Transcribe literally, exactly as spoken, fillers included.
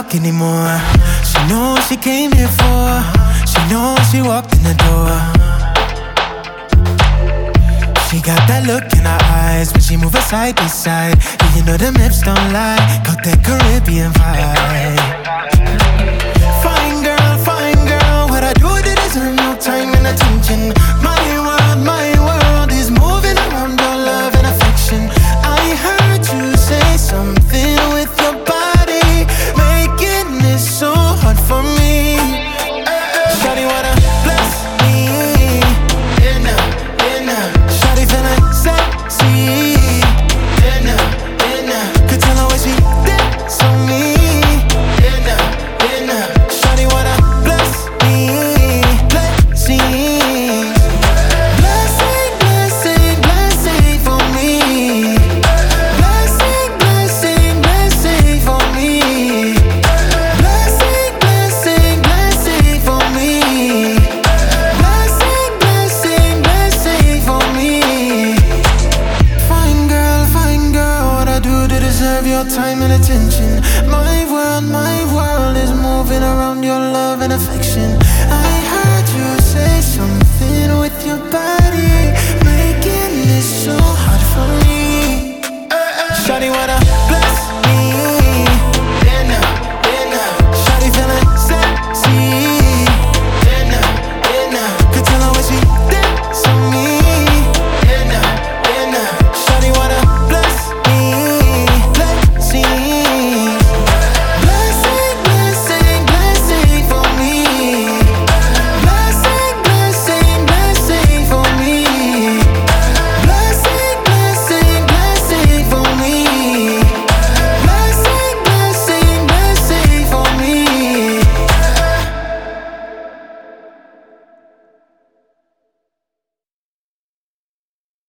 talk anymore. She knows she came here for. She knows she walked in the door. She got that look in her eyes when she move her side to side. And you know the hips don't lie, got that Caribbean vibe. Fine girl, fine girl, what I do to deserve no time and attention. My world, my world is moving around your love and affection. I heard you say something with your body, making it so hard for me. Shawty wanna bless me, in a, in a. Shawty feeling sexy, in a, in a. Could tell her when she dance on me, in a, in a. Shawty wanna bless me, blessing, blessing, blessing, blessing for me. Blessing, blessing, blessing for me. Blessing, blessing, blessing for me. Blessing, blessing, blessing for me. Fine girl, fine girl, what I do to deserve your time and attention. My world, my world is moving around your love and affection. I